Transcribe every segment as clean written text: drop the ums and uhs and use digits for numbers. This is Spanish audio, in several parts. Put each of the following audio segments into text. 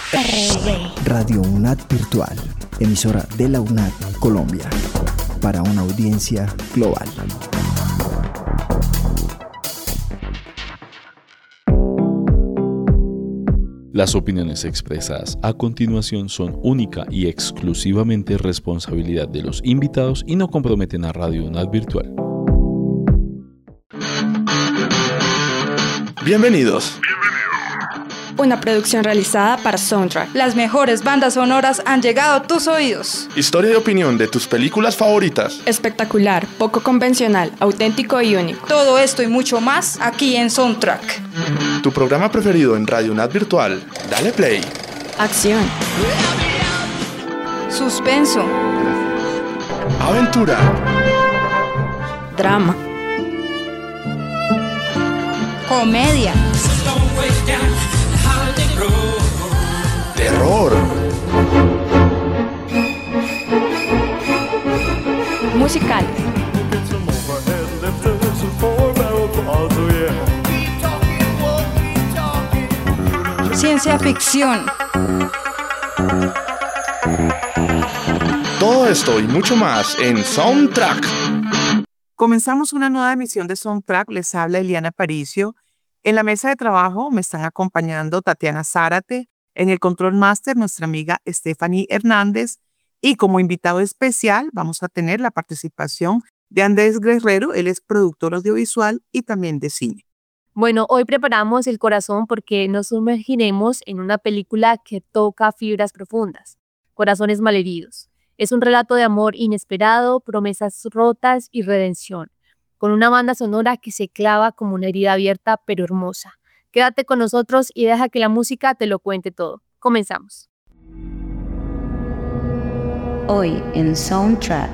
Radio UNAD Virtual, emisora de la UNAD Colombia, para una audiencia global. Las opiniones expresadas a continuación son única y exclusivamente responsabilidad de los invitados y no comprometen a Radio UNAD Virtual. Bienvenidos. Una producción realizada para Soundtrack. Las mejores bandas sonoras han llegado a tus oídos. Historia y opinión de tus películas favoritas. Espectacular, poco convencional, auténtico y único. Todo esto y mucho más aquí en Soundtrack. Tu programa preferido en Radio UNAD Virtual. Dale play. Acción. Suspenso. Aventura. Drama. Comedia. Terror. Musical. Ciencia ficción. Todo esto y mucho más en Soundtrack. Comenzamos una nueva emisión de Soundtrack. Les habla Eliana Aparicio. En la mesa de trabajo me están acompañando Tatiana Zárate, en el Control Master nuestra amiga Stephanie Hernández, y como invitado especial vamos a tener la participación de Andrés Guerrero. Él es productor audiovisual y también de cine. Bueno, hoy preparamos el corazón porque nos sumergiremos en una película que toca fibras profundas, Corazones Malheridos. Es un relato de amor inesperado, promesas rotas y redención, con una banda sonora que se clava como una herida abierta pero hermosa. Quédate con nosotros y deja que la música te lo cuente todo. Comenzamos. Hoy en Soundtrack.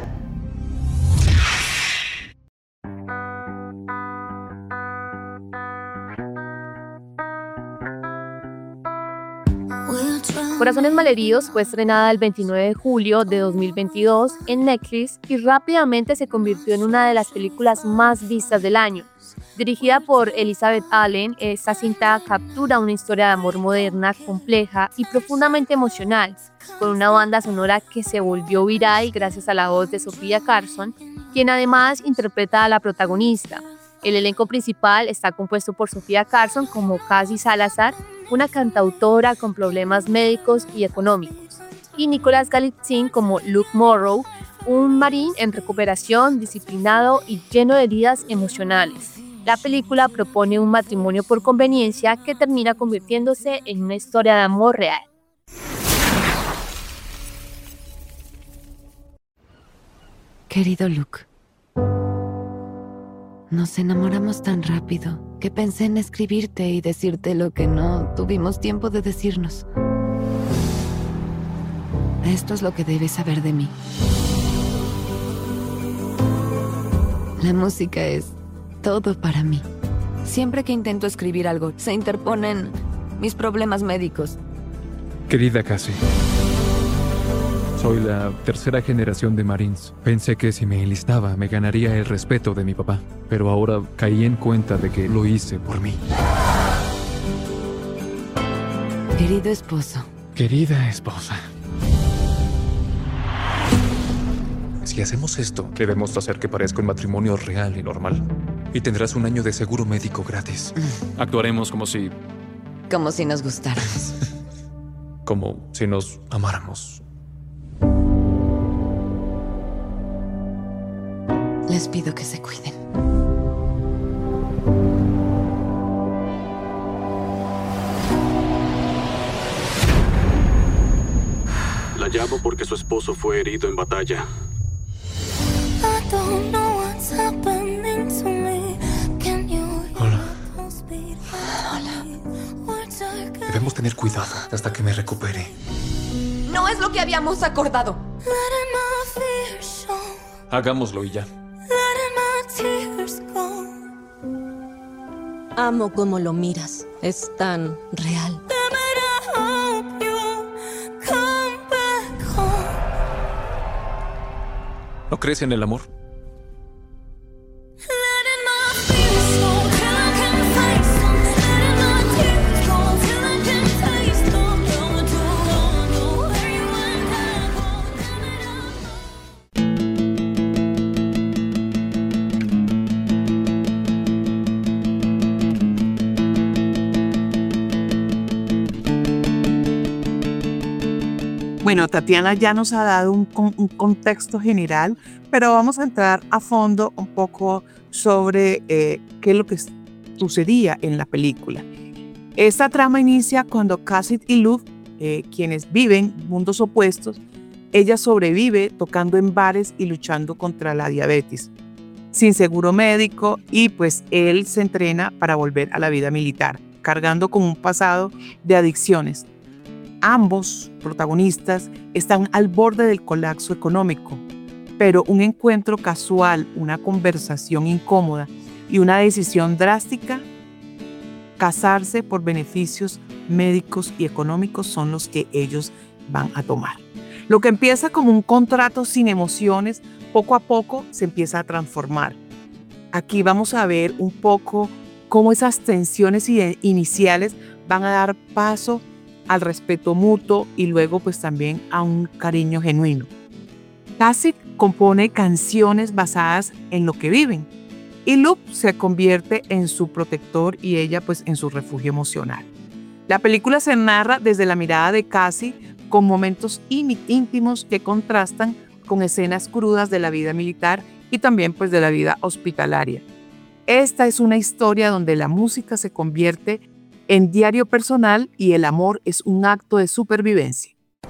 Corazones Malheridos fue estrenada el 29 de julio de 2022 en Netflix y rápidamente se convirtió en una de las películas más vistas del año. Dirigida por Elizabeth Allen, esta cinta captura una historia de amor moderna, compleja y profundamente emocional, con una banda sonora que se volvió viral gracias a la voz de Sofía Carson, quien además interpreta a la protagonista. El elenco principal está compuesto por Sofía Carson como Cassie Salazar, una cantautora con problemas médicos y económicos, y Nicholas Galitzine como Luke Morrow, un marín en recuperación, disciplinado y lleno de heridas emocionales. La película propone un matrimonio por conveniencia que termina convirtiéndose en una historia de amor real. Querido Luke, nos enamoramos tan rápido que pensé en escribirte y decirte lo que no tuvimos tiempo de decirnos. Esto es lo que debes saber de mí. La música es todo para mí. Siempre que intento escribir algo, se interponen mis problemas médicos. Querida Cassie, soy la tercera generación de Marines. Pensé que si me enlistaba me ganaría el respeto de mi papá, pero ahora caí en cuenta de que lo hice por mí. Querido esposo. Querida esposa. Si hacemos esto, debemos hacer que parezca un matrimonio real y normal. Y tendrás un año de seguro médico gratis. Actuaremos como si nos gustáramos. Como si nos amáramos. Les pido que se cuiden. La llamo porque su esposo fue herido en batalla. Hola. Debemos tener cuidado hasta que me recupere. No es lo que habíamos acordado. Hagámoslo y ya. Amo cómo lo miras. Es tan real. ¿No crees en el amor? Bueno, Tatiana ya nos ha dado un contexto general, pero vamos a entrar a fondo un poco sobre qué es lo que sucedía en la película. Esta trama inicia cuando Cassie y Luke, quienes viven mundos opuestos, ella sobrevive tocando en bares y luchando contra la diabetes, sin seguro médico, y pues él se entrena para volver a la vida militar, cargando con un pasado de adicciones. Ambos protagonistas están al borde del colapso económico, pero un encuentro casual, una conversación incómoda y una decisión drástica, casarse por beneficios médicos y económicos, son los que ellos van a tomar. Lo que empieza como un contrato sin emociones, poco a poco se empieza a transformar. Aquí vamos a ver un poco cómo esas tensiones iniciales van a dar paso al respeto mutuo y luego pues también a un cariño genuino. Cassie compone canciones basadas en lo que viven y Luke se convierte en su protector y ella pues en su refugio emocional. La película se narra desde la mirada de Cassie, con momentos íntimos que contrastan con escenas crudas de la vida militar y también pues de la vida hospitalaria. Esta es una historia donde la música se convierte en diario personal y el amor es un acto de supervivencia.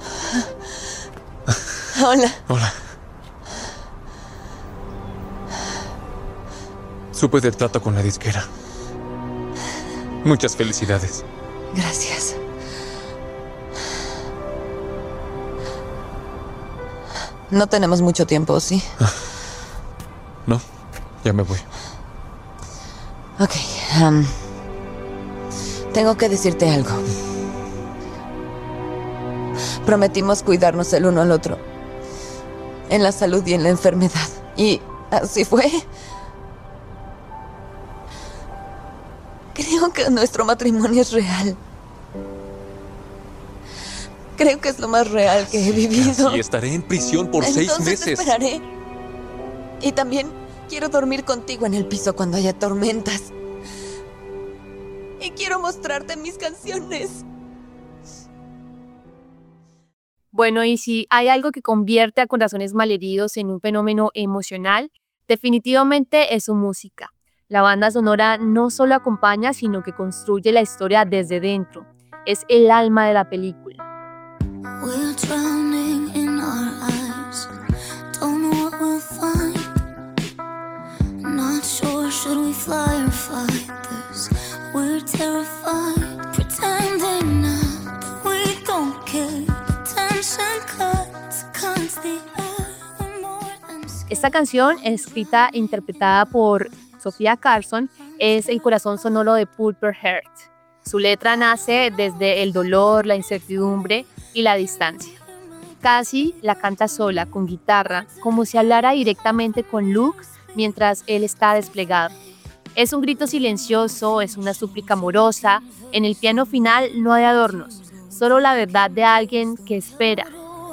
Hola. Hola. Supe del trato con la disquera. Muchas felicidades. Gracias. No tenemos mucho tiempo, ¿sí? No, ya me voy. Ok. Tengo que decirte algo. Prometimos cuidarnos el uno al otro, en la salud y en la enfermedad. Y así fue. Creo que nuestro matrimonio es real. Creo que es lo más real que he vivido. Y estaré en prisión por 6 meses. Entonces te esperaré. Y también quiero dormir contigo en el piso cuando haya tormentas. Y quiero mostrarte mis canciones. Bueno, y si hay algo que convierte a Corazones Malheridos en un fenómeno emocional, definitivamente es su música. La banda sonora no solo acompaña, sino que construye la historia desde dentro. Es el alma de la película. We're drowning in our eyes. Don't know what we'll find. Not sure, should we fly or fight this? We're terrified, pretending now that we don't care. Tension cuts the air. Esta canción, escrita e interpretada por Sofía Carson, es el corazón sonoro de Pulper Heart. Su letra nace desde el dolor, la incertidumbre y la distancia. Cassie la canta sola, con guitarra, como si hablara directamente con Luke mientras él está desplegado. Es un grito silencioso, es una súplica amorosa. En el piano final no hay adornos, solo la verdad de alguien que espera.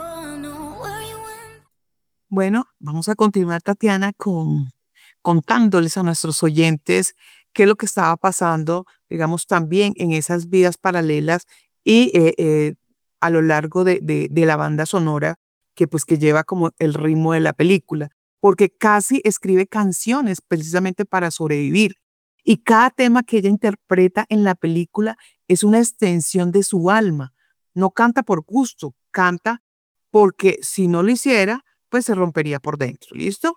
Bueno, vamos a continuar, Tatiana, contándoles a nuestros oyentes qué es lo que estaba pasando, digamos, también en esas vidas paralelas y a lo largo de la banda sonora que lleva como el ritmo de la película. Porque Cassie escribe canciones precisamente para sobrevivir y cada tema que ella interpreta en la película es una extensión de su alma. No canta por gusto, canta porque si no lo hiciera, pues se rompería por dentro. ¿Listo?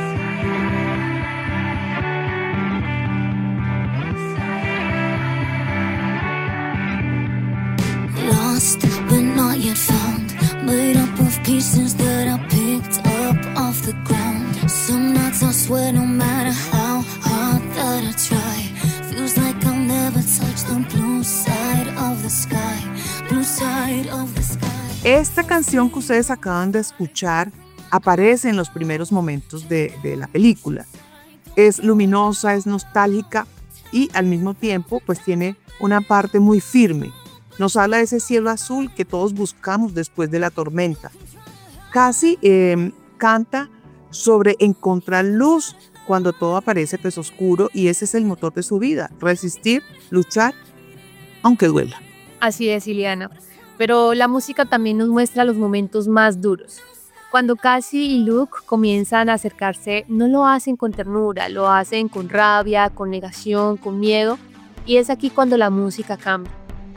Lost but not yet found, made up of pieces that I picked up off the ground. Some nights I swear no matter how hard that I try, feels like I'll never touch the blue side of the sky, blue side of the sky. Esta canción que ustedes acaban de escuchar aparece en los primeros momentos de la película. Es luminosa, es nostálgica y al mismo tiempo pues tiene una parte muy firme. Nos habla de ese cielo azul que todos buscamos después de la tormenta. Cassie canta sobre encontrar luz cuando todo aparece pues oscuro y ese es el motor de su vida, resistir, luchar, aunque duela. Así es, Ileana. pero la música también nos muestra los momentos más duros. Cuando Cassie y Luke comienzan a acercarse, no lo hacen con ternura, lo hacen con rabia, con negación, con miedo, y es aquí cuando la música cambia.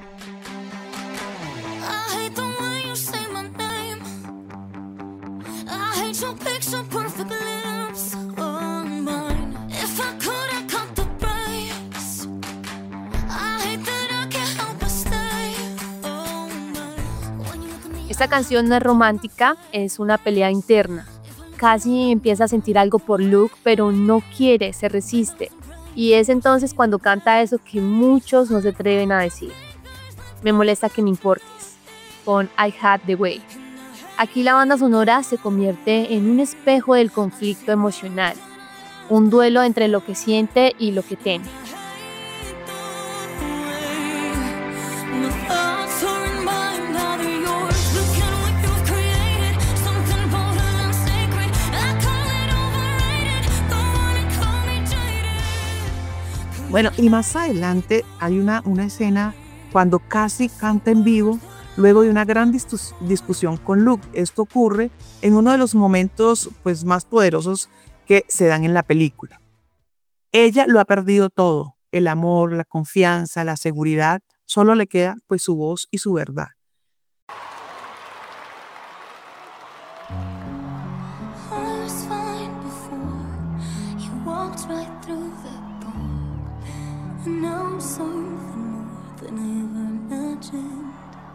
Esta canción no es romántica, es una pelea interna. Cassie empieza a sentir algo por Luke, pero no quiere, se resiste. Y es entonces cuando canta eso que muchos no se atreven a decir. Me molesta que me importes, con I Had the Way. Aquí la banda sonora se convierte en un espejo del conflicto emocional, un duelo entre lo que siente y lo que teme. Bueno, y más adelante hay una escena cuando Cassie canta en vivo luego de una gran discusión con Luke. Esto ocurre en uno de los momentos pues, más poderosos que se dan en la película. Ella lo ha perdido todo, el amor, la confianza, la seguridad, solo le queda pues su voz y su verdad. Now something more than I ever imagined.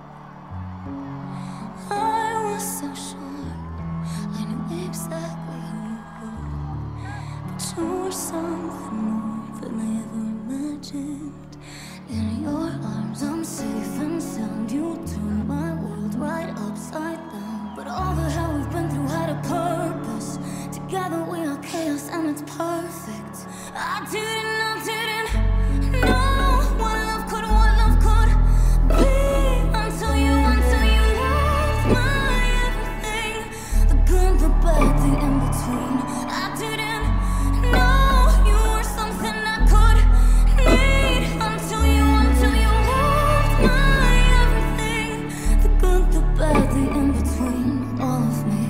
I was so sure I knew exactly who you were, but you were something more than I ever imagined. In your arms I'm safe and sound. You turned my world right upside down. But all the hell we've been through had a purpose. Together we are chaos and it's perfect. I didn't know what love could be until you loved my everything. The good, the bad, the in between. I didn't know you were something I could need until you loved my everything. The good, the bad, the in between, all of me.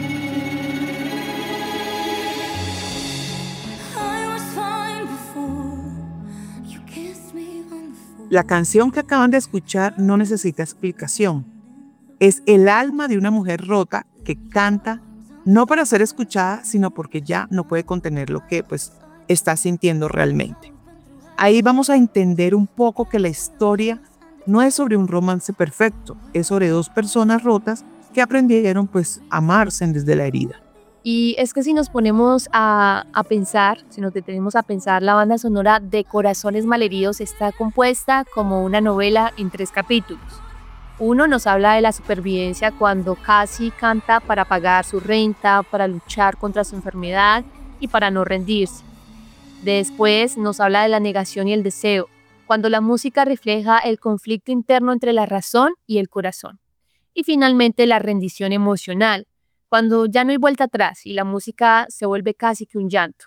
La canción que acaban de escuchar no necesita explicación. Es el alma de una mujer rota que canta no para ser escuchada, sino porque ya no puede contener lo que pues, está sintiendo realmente. Ahí vamos a entender un poco que la historia no es sobre un romance perfecto, es sobre dos personas rotas que aprendieron pues, a amarse desde la herida. Y es que si nos ponemos a pensar, si nos detenemos a pensar, la banda sonora de Corazones Malheridos está compuesta como una novela en 3 capítulos. Uno nos habla de la supervivencia cuando Cassie canta para pagar su renta, para luchar contra su enfermedad y para no rendirse. Después nos habla de la negación y el deseo, cuando la música refleja el conflicto interno entre la razón y el corazón. Y finalmente la rendición emocional, cuando ya no hay vuelta atrás y la música se vuelve casi que un llanto.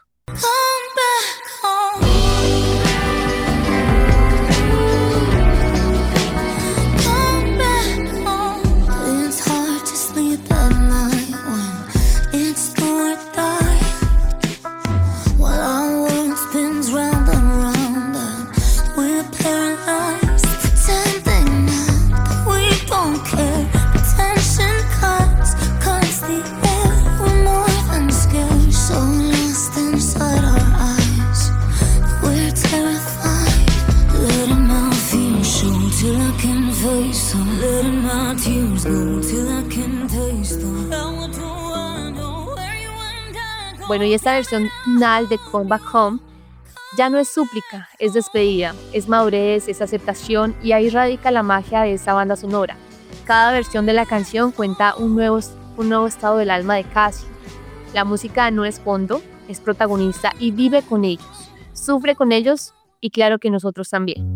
Bueno, y esta versión final de Come Back Home ya no es súplica, es despedida, es madurez, es aceptación, y ahí radica la magia de esta banda sonora. Cada versión de la canción cuenta un nuevo estado del alma de Cassie. La música no es fondo, es protagonista y vive con ellos, sufre con ellos y claro que nosotros también.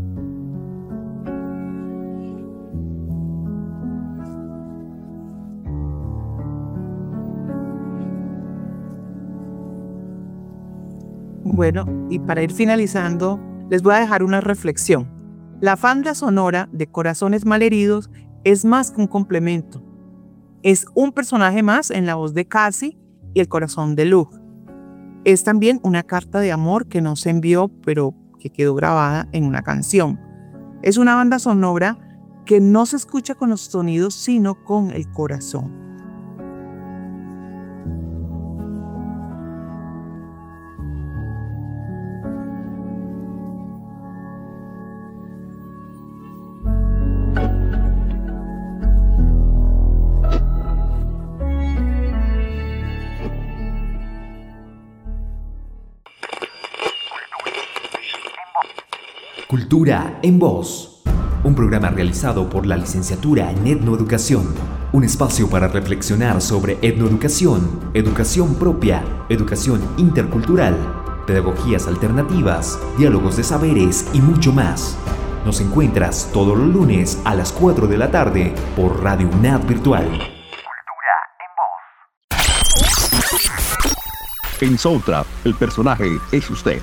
Bueno, y para ir finalizando, les voy a dejar una reflexión. La banda sonora de Corazones Malheridos es más que un complemento. Es un personaje más en la voz de Cassie y el corazón de Luke. Es también una carta de amor que no se envió, pero que quedó grabada en una canción. Es una banda sonora que no se escucha con los sonidos, sino con el corazón. Cultura en Voz, un programa realizado por la licenciatura en Etnoeducación, un espacio para reflexionar sobre etnoeducación, educación propia, educación intercultural, pedagogías alternativas, diálogos de saberes y mucho más. Nos encuentras todos los lunes a las 4 de la tarde por Radio UNAD Virtual. En Soundtrap, el personaje es usted.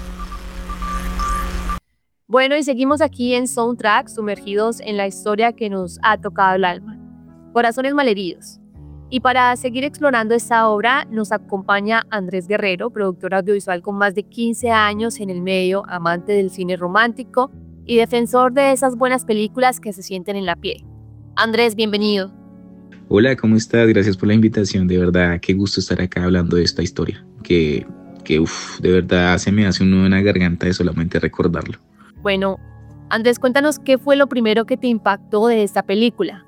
Bueno, y seguimos aquí en Soundtrack, sumergidos en la historia que nos ha tocado el alma. Corazones malheridos. Y para seguir explorando esta obra, nos acompaña Andrés Guerrero, productor audiovisual con más de 15 años en el medio, amante del cine romántico y defensor de esas buenas películas que se sienten en la piel. Andrés, bienvenido. Hola, ¿cómo estás? Gracias por la invitación. De verdad, qué gusto estar acá hablando de esta historia. Que de verdad se me hace un nudo en la garganta de solamente recordarlo. Bueno, Andrés, cuéntanos qué fue lo primero que te impactó de esta película.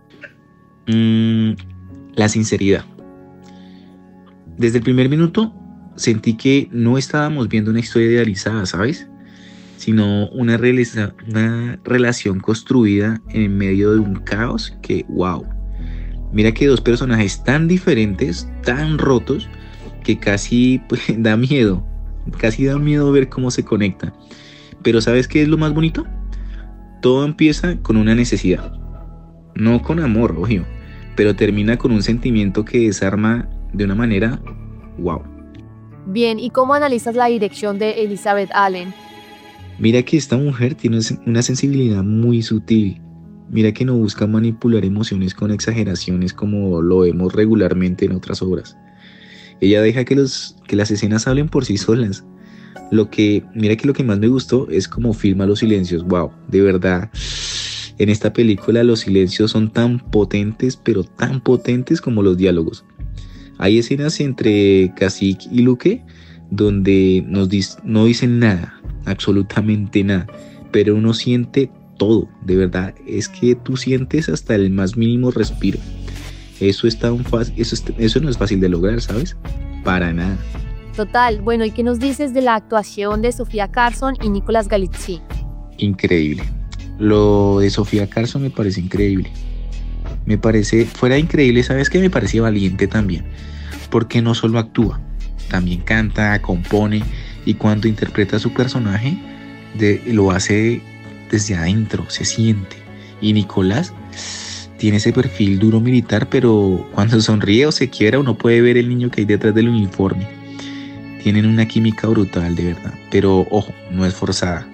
La sinceridad. Desde el primer minuto sentí que no estábamos viendo una historia idealizada, ¿sabes? Sino una relación construida en medio de un caos que, wow. Mira que dos personajes tan diferentes, tan rotos, que casi da miedo. Casi da miedo ver cómo se conectan. Pero ¿sabes qué es lo más bonito? Todo empieza con una necesidad. No con amor, obvio. Pero termina con un sentimiento que desarma de una manera wow. Bien, ¿y cómo analizas la dirección de Elizabeth Allen? Mira que esta mujer tiene una sensibilidad muy sutil. Mira que no busca manipular emociones con exageraciones como lo vemos regularmente en otras obras. Ella deja que las escenas hablen por sí solas. Mira que lo que más me gustó es cómo filma los silencios. Wow, de verdad, en esta película los silencios son tan potentes, pero tan potentes como los diálogos. Hay escenas entre Cacique y Luke donde no dicen nada, absolutamente nada, pero uno siente todo, de verdad. Es que tú sientes hasta el más mínimo respiro. Eso no es fácil de lograr, ¿sabes? Para nada. Total. Bueno, ¿y qué nos dices de la actuación de Sofía Carson y Nicolas Galizzi? Increíble. Lo de Sofía Carson me parece increíble. Fuera increíble, ¿sabes qué? Me parece valiente también. Porque no solo actúa, también canta, compone, y cuando interpreta a su personaje, lo hace desde adentro, se siente. Y Nicolás tiene ese perfil duro militar, pero cuando sonríe o se quiebra, uno puede ver el niño que hay detrás del uniforme. Tienen una química brutal, de verdad. Pero, ojo, no es forzada.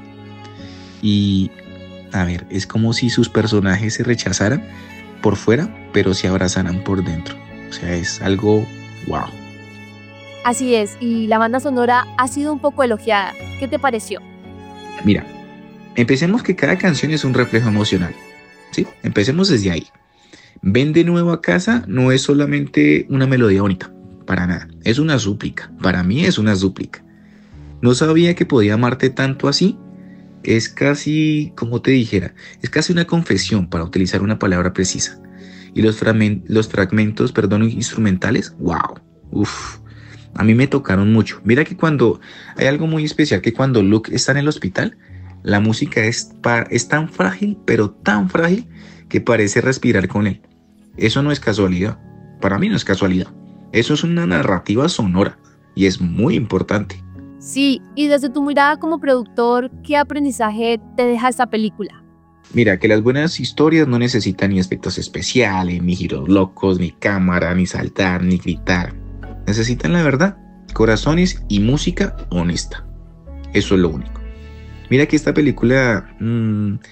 Y, a ver, es como si sus personajes se rechazaran por fuera, pero se abrazaran por dentro. O sea, es algo wow. Así es, y la banda sonora ha sido un poco elogiada. ¿Qué te pareció? Mira, empecemos que cada canción es un reflejo emocional. ¿Sí? Empecemos desde ahí. Ven de nuevo a casa no es solamente una melodía bonita. Para nada, es una súplica. Para mí es una súplica. No sabía que podía amarte tanto así. Es casi, como te dijera, es casi una confesión, para utilizar una palabra precisa. Y los fragmentos, instrumentales, wow. A mí me tocaron mucho. Mira que hay algo muy especial, que cuando Luke está en el hospital, la música es tan frágil, pero tan frágil, que parece respirar con él. Eso no es casualidad. Para mí no es casualidad. Eso es una narrativa sonora y es muy importante. Sí, y desde tu mirada como productor, ¿qué aprendizaje te deja esta película? Mira, que las buenas historias no necesitan ni efectos especiales, ni giros locos, ni cámara, ni saltar, ni gritar. Necesitan la verdad, corazones y música honesta. Eso es lo único. Mira que esta película,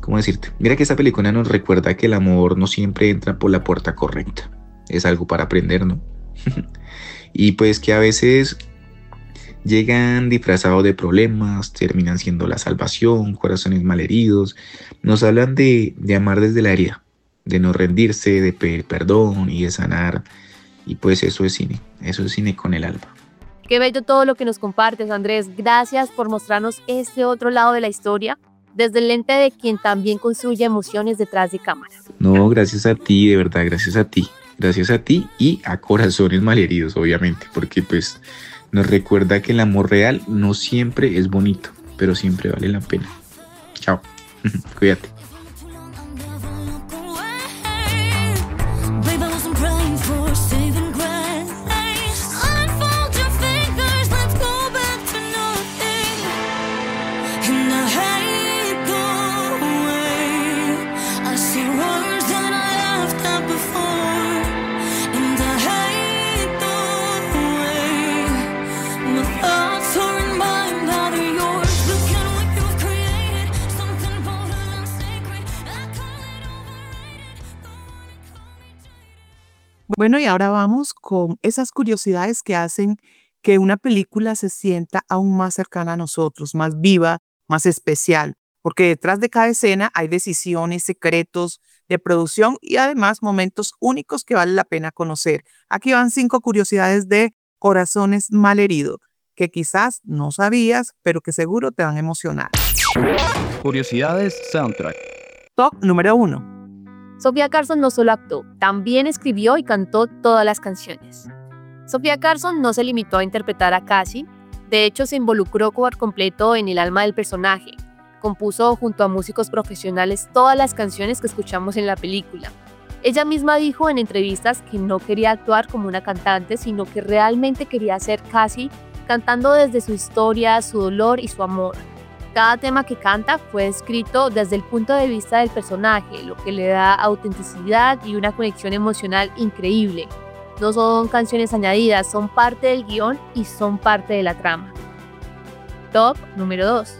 ¿cómo decirte? Mira que esta película nos recuerda que el amor no siempre entra por la puerta correcta. Es algo para aprender, ¿no? Y pues que a veces llegan disfrazados de problemas, terminan siendo la salvación, corazones malheridos. Nos hablan de amar desde la herida, de no rendirse, de pedir perdón y de sanar. Y pues eso es cine con el alma. Qué bello todo lo que nos compartes, Andrés. Gracias por mostrarnos este otro lado de la historia, desde el lente de quien también construye emociones detrás de cámara. No, gracias a ti, de verdad, gracias a ti. Gracias a ti y a corazones malheridos, obviamente, porque pues nos recuerda que el amor real no siempre es bonito, pero siempre vale la pena. Chao, cuídate. Bueno, y ahora vamos con esas curiosidades que hacen que una película se sienta aún más cercana a nosotros, más viva, más especial, porque detrás de cada escena hay decisiones, secretos de producción y además momentos únicos que vale la pena conocer. Aquí van 5 curiosidades de Corazones Malheridos, que quizás no sabías, pero que seguro te van a emocionar. Curiosidades Soundtrack. Top número 1. Sofía Carson no solo actuó, también escribió y cantó todas las canciones. Sofía Carson no se limitó a interpretar a Cassie, de hecho se involucró por completo en el alma del personaje. Compuso junto a músicos profesionales todas las canciones que escuchamos en la película. Ella misma dijo en entrevistas que no quería actuar como una cantante, sino que realmente quería ser Cassie, cantando desde su historia, su dolor y su amor. Cada tema que canta fue escrito desde el punto de vista del personaje, lo que le da autenticidad y una conexión emocional increíble. No son canciones añadidas, son parte del guión y son parte de la trama. Top número 2.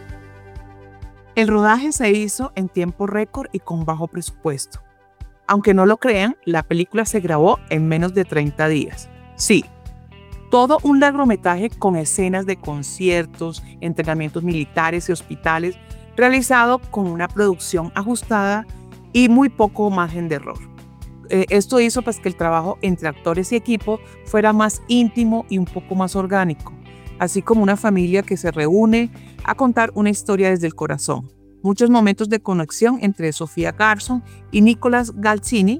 El rodaje se hizo en tiempo récord y con bajo presupuesto. Aunque no lo crean, la película se grabó en menos de 30 días. Sí, todo un largometraje con escenas de conciertos, entrenamientos militares y hospitales, realizado con una producción ajustada y muy poco margen de error. Esto hizo pues que el trabajo entre actores y equipo fuera más íntimo y un poco más orgánico, así como una familia que se reúne a contar una historia desde el corazón. Muchos momentos de conexión entre Sofía Carson y Nicolas Galcini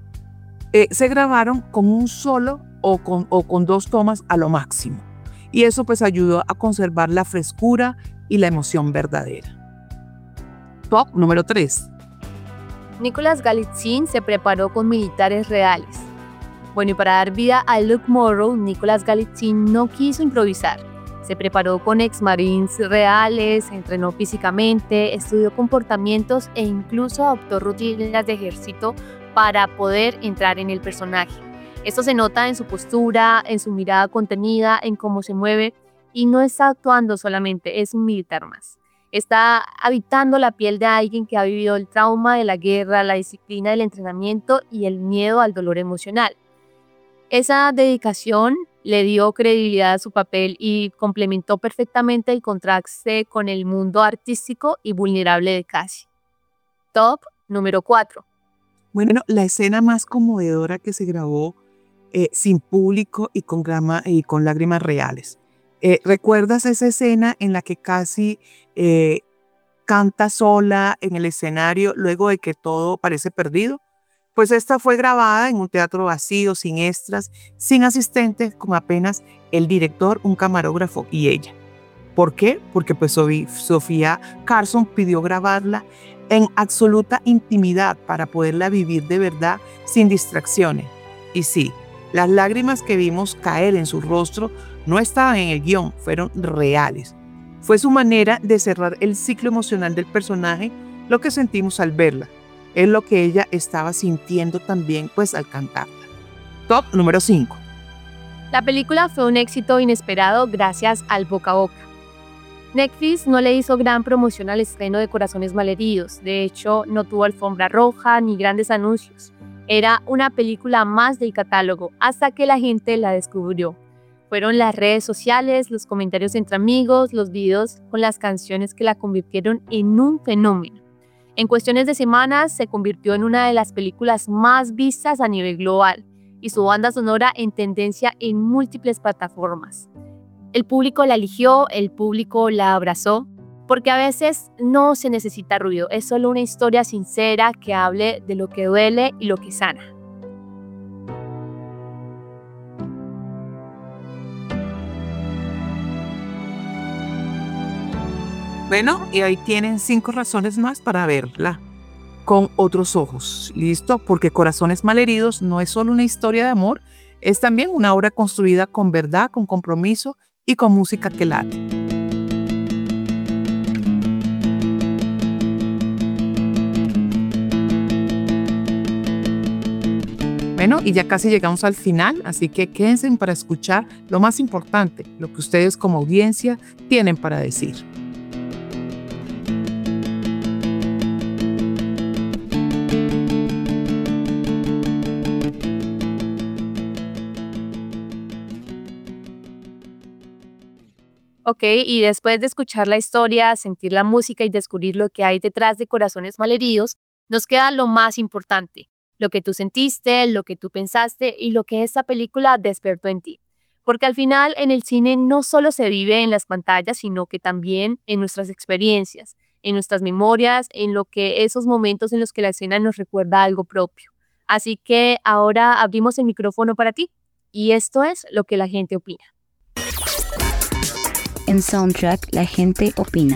se grabaron con un solo o con 2 tomas a lo máximo. Y eso pues ayudó a conservar la frescura y la emoción verdadera. Top número 3. Nicolas Galitzine se preparó con militares reales. Bueno, y para dar vida a Luke Morrow, Nicolas Galitzine no quiso improvisar. Se preparó con ex-marines reales, entrenó físicamente, estudió comportamientos e incluso adoptó rutinas de ejército para poder entrar en el personaje. Esto se nota en su postura, en su mirada contenida, en cómo se mueve, y no está actuando solamente, es un militar más. Está habitando la piel de alguien que ha vivido el trauma de la guerra, la disciplina del entrenamiento y el miedo al dolor emocional. Esa dedicación le dio credibilidad a su papel y complementó perfectamente el contraste con el mundo artístico y vulnerable de Cassie. Top número 4. Bueno, la escena más conmovedora que se grabó sin público y con lágrimas reales. ¿Recuerdas esa escena en la que Cassie canta sola en el escenario luego de que todo parece perdido? Pues esta fue grabada en un teatro vacío, sin extras, sin asistentes, con apenas el director, un camarógrafo y ella. ¿Por qué? Porque pues Sofía Carson pidió grabarla en absoluta intimidad para poderla vivir de verdad sin distracciones. Y sí, las lágrimas que vimos caer en su rostro no estaban en el guión, fueron reales. Fue su manera de cerrar el ciclo emocional del personaje, lo que sentimos al verla. Es lo que ella estaba sintiendo también pues al cantarla. Top número 5. La película fue un éxito inesperado gracias al boca a boca. Netflix no le hizo gran promoción al estreno de Corazones Malheridos. De hecho, no tuvo alfombra roja ni grandes anuncios. Era una película más del catálogo hasta que la gente la descubrió. Fueron las redes sociales, los comentarios entre amigos, los videos con las canciones que la convirtieron en un fenómeno. En cuestiones de semanas se convirtió en una de las películas más vistas a nivel global y su banda sonora en tendencia en múltiples plataformas. El público la eligió, el público la abrazó, porque a veces no se necesita ruido, es solo una historia sincera que hable de lo que duele y lo que sana. Bueno, y ahí tienen 5 razones más para verla con otros ojos. ¿Listo? Porque Corazones Malheridos no es solo una historia de amor, es también una obra construida con verdad, con compromiso y con música que late. Bueno, y ya casi llegamos al final, así que quédense para escuchar lo más importante, lo que ustedes como audiencia tienen para decir. Ok, y después de escuchar la historia, sentir la música y descubrir lo que hay detrás de Corazones Malheridos, nos queda lo más importante, lo que tú sentiste, lo que tú pensaste y lo que esta película despertó en ti. Porque al final en el cine no solo se vive en las pantallas, sino que también en nuestras experiencias, en nuestras memorias, en lo que esos momentos en los que la escena nos recuerda algo propio. Así que ahora abrimos el micrófono para ti y esto es lo que la gente opina. En Soundtrack, la gente opina.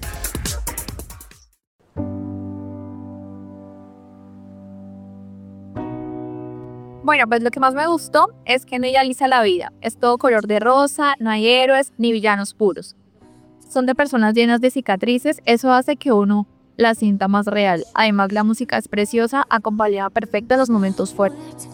Bueno, pues lo que más me gustó es que no idealiza la vida. Es todo color de rosa, no hay héroes ni villanos puros. Son de personas llenas de cicatrices, eso hace que uno la sienta más real. Además, la música es preciosa, acompañada perfecta en los momentos fuertes.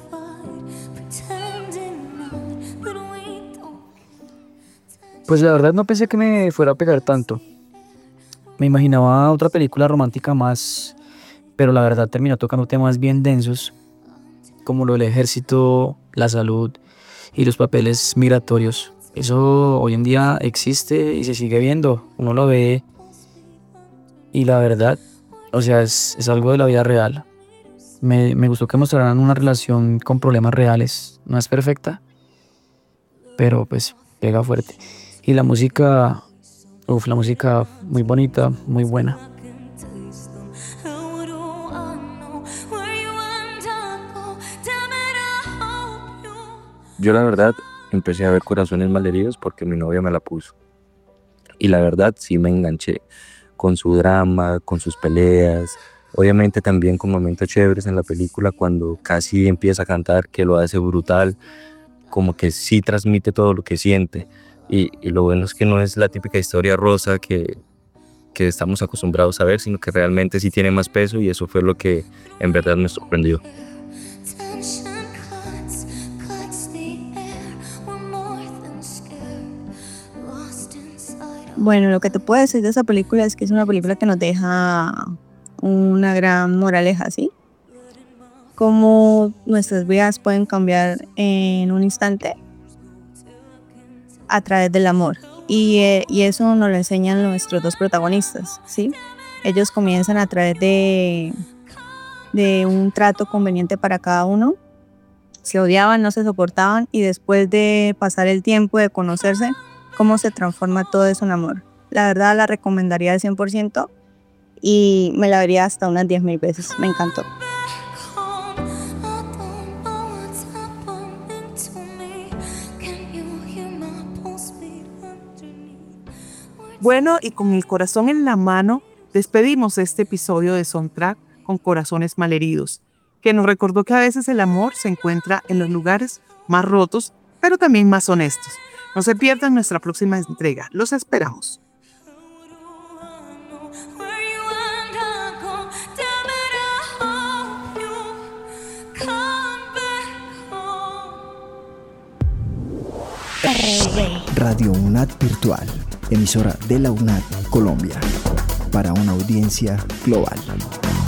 Pues la verdad no pensé que me fuera a pegar tanto. Me imaginaba otra película romántica más, pero la verdad terminó tocando temas bien densos, como lo del ejército, la salud y los papeles migratorios. Eso hoy en día existe y se sigue viendo, uno lo ve y la verdad, o sea, es algo de la vida real. Me gustó que mostraran una relación con problemas reales. No es perfecta, pero pues pega fuerte. Y la música muy bonita, muy buena. Yo la verdad empecé a ver Corazones Malheridos porque mi novia me la puso. Y la verdad sí me enganché con su drama, con sus peleas. Obviamente también con momentos chéveres en la película cuando casi empieza a cantar, que lo hace brutal. Como que sí transmite todo lo que siente. Y lo bueno es que no es la típica historia rosa que estamos acostumbrados a ver, sino que realmente sí tiene más peso y eso fue lo que en verdad me sorprendió. Bueno, lo que te puedo decir de esa película es que es una película que nos deja una gran moraleja, ¿sí? Cómo nuestras vidas pueden cambiar en un instante a través del amor. Y eso nos lo enseñan nuestros dos protagonistas, ¿sí? Ellos comienzan a través de un trato conveniente para cada uno. Se odiaban, no se soportaban y después de pasar el tiempo de conocerse, cómo se transforma todo eso en amor. La verdad la recomendaría al 100% y me la vería hasta unas 10,000 veces. Me encantó. Bueno, y con el corazón en la mano, despedimos este episodio de Soundtrack con Corazones Malheridos, que nos recordó que a veces el amor se encuentra en los lugares más rotos, pero también más honestos. No se pierdan nuestra próxima entrega. Los esperamos. Radio UNAD Virtual. emisora de la UNAD Colombia, para una audiencia global.